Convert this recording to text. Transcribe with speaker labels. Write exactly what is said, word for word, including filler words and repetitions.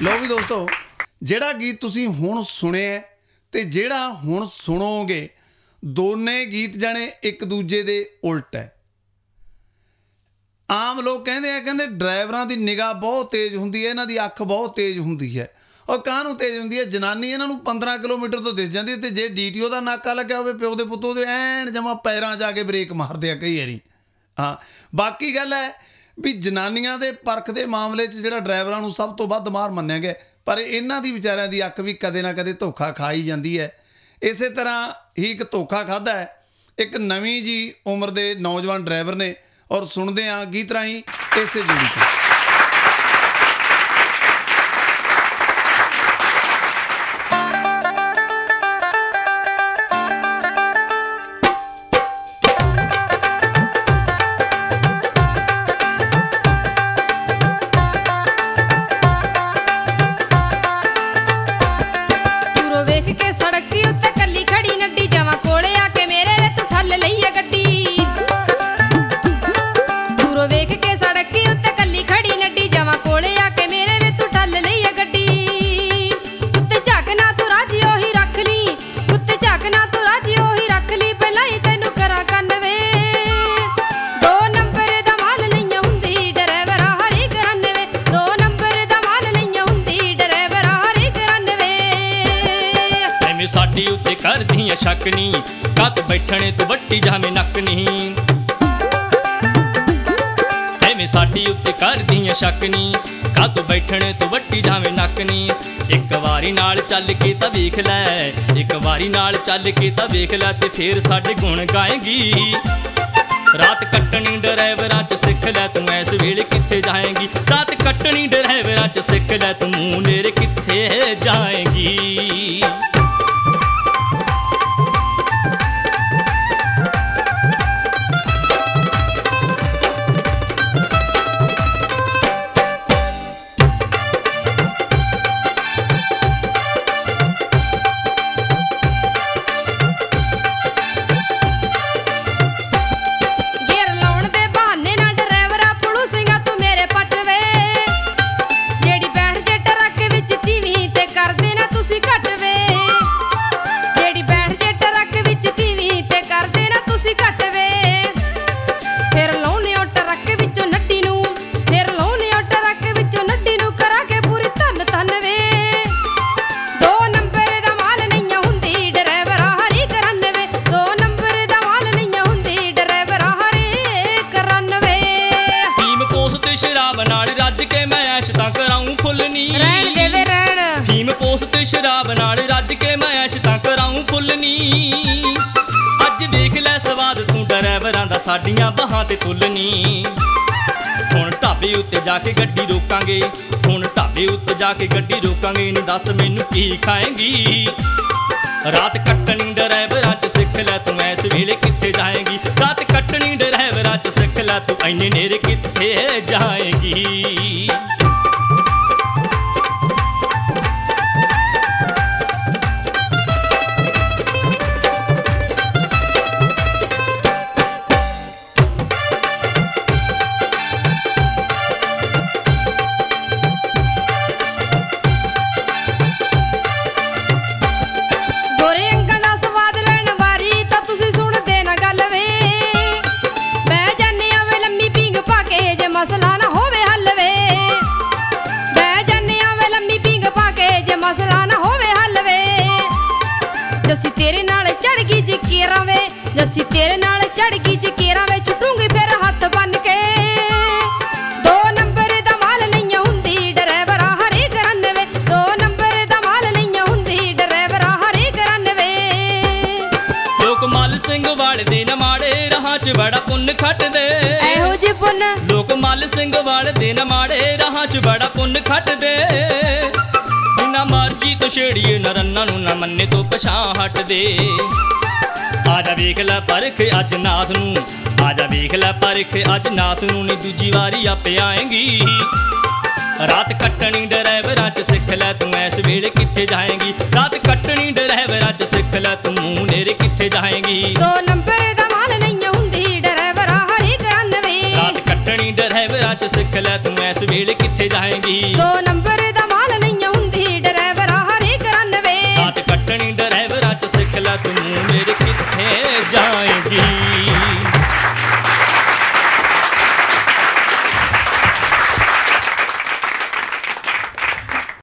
Speaker 1: ਲਓ ਵੀ ਦੋਸਤੋ, ਜਿਹੜਾ ਗੀਤ ਤੁਸੀਂ ਹੁਣ ਸੁਣਿਆ ਤੇ ਜਿਹੜਾ ਹੁਣ ਸੁਣੋਗੇ, ਦੋਨੇ ਗੀਤ ਜਾਣੇ ਇੱਕ ਦੂਜੇ ਦੇ ਉਲਟ ਹੈ। ਆਮ ਲੋਕ ਕਹਿੰਦੇ ਆ, ਕਹਿੰਦੇ ਡਰਾਈਵਰਾਂ ਦੀ ਨਿਗਾਹ ਬਹੁਤ ਤੇਜ਼ ਹੁੰਦੀ ਹੈ, ਇਹਨਾਂ ਦੀ ਅੱਖ ਬਹੁਤ ਤੇਜ਼ ਹੁੰਦੀ ਹੈ। ਉਹ ਕਾਹਨੂੰ ਤੇਜ਼ ਹੁੰਦੀ ਹੈ? ਜਨਾਨੀ ਇਹਨਾਂ ਨੂੰ ਪੰਦਰਾਂ ਕਿਲੋਮੀਟਰ ਤੋਂ ਦਿਸ ਜਾਂਦੀ ਹੈ, ਅਤੇ ਜੇ ਡੀ ਟੀ ਓ ਦਾ ਨਾਕਾ ਲੱਗਿਆ ਹੋਵੇ ਪਿਓ ਦੇ ਪੁੱਤੋਂ ਦੇ ਐਨ ਜਮਾਂ ਪੈਰਾਂ 'ਚ ਆ ਕੇ ਬ੍ਰੇਕ ਮਾਰਦੇ ਆ ਕਈ ਵਾਰੀ। ਹਾਂ, ਬਾਕੀ ਗੱਲ ਹੈ ਵੀ ਜਨਾਨੀਆਂ ਦੇ ਪਰਖ ਦੇ ਮਾਮਲੇ 'ਚ ਜਿਹੜਾ ਡਰਾਈਵਰਾਂ ਨੂੰ ਸਭ ਤੋਂ ਵੱਧ ਮਾਰ ਮੰਨਿਆ ਗਿਆ, ਪਰ ਇਹਨਾਂ ਦੀ ਵਿਚਾਰਿਆਂ ਦੀ ਅੱਖ ਵੀ ਕਦੇ ਨਾ ਕਦੇ ਧੋਖਾ ਖਾਈ ਜਾਂਦੀ ਹੈ। ਇਸੇ ਤਰ੍ਹਾਂ ਹੀ ਇੱਕ ਧੋਖਾ ਖਾਧਾ ਹੈ ਇੱਕ ਨਵੀਂ ਜੀ ਉਮਰ ਦੇ ਨੌਜਵਾਨ ਡਰਾਈਵਰ ਨੇ, ਔਰ ਸੁਣਦੇ ਹਾਂ ਗੀਤ ਰਾਹੀਂ ਇਸੇ ਜੁੜੀ ਤੋਂ।
Speaker 2: साडी उत्ते कर दियां शक नी, कत बैठने तू वट्टी जावे नक नी। एवें साडी उत्ते कर दियां शक नी, कत बैठने तू वट्टी जावे नक नी। एक वारी नाल चल के तां वेख लै, एक वारी नाल चल के तां वेख लै, ते फिर साडे गुण गाएगी। रात कट्टनी ड्राइवरां च सिख लै, तू इस वेले कित्थे जाएगी। रात कट्टनी ड्राइवरां च सिख लै, तू मूंह नेरे कित्थे जाएगी। शराब नाल रज के मैं ऐश तां कराऊं फुल्लनी। अज वेख लै स्वाद तू ड्राइवरां दा साडियां बाहां ते तुलनी। हुण ढाबे उत्ते जाके गड्डी रोकांगे, हुण ढाबे उत्ते जाके गड्डी रोकांगे, नी दस मैनू की खाएंगी। रात कट्टनी ड्राइवरां च सिख लै, तू इस वेले कित्थे जाएगी। रात कट्टनी ड्राइवरां च सिख लै, तू इन्ने नेरे कित्थे जाएगी।
Speaker 3: तेरे नाल चढ़ गई जी केरा वे, जस्सी तेरे नाल चढ़ गई जी केरा वे, छुटूंगी फिर हथ बन के। दो नंबर दा माल नहीं हुंदी ड्राइवरा हरे करन वे, दो नंबर दा माल नहीं हुंदी ड्राइवरा हरे करन वे।
Speaker 2: लोक मल सिंह वाले दे न माड़े राहां च बड़ा पुन्न खटदे,
Speaker 3: एहो जी पुन्न।
Speaker 2: लोक मल सिंह वाले दे न माड़े राहां च बड़ा पुन्न खटदे। ना मर्जी तो छेड़िए न रन्ना नू, ना मन्ने तो पछां हट दे। आजा वेख लै परख अज नाथ नू, आजा वेख लै परख अज नाथ नू, नी दूजी वारी आपे आएंगी। रात कट्टनी ड्राइवरां च सिख लै, तू इस वेले कित्थे जाएगी। रात कट्टनी ड्राइवरां च सिख लै, तू मूंह नेरे कित्थे जाएगी।
Speaker 3: दो नंबर दा माल नहीं हुंदी ड्राइवरा हरी करानवे।
Speaker 2: रात कट्टनी ड्राइवरां च सिख लै, तू इस वेले कित्थे जाएगी।
Speaker 3: दो नंबर दा माल नहीं
Speaker 2: रह जाएंगी।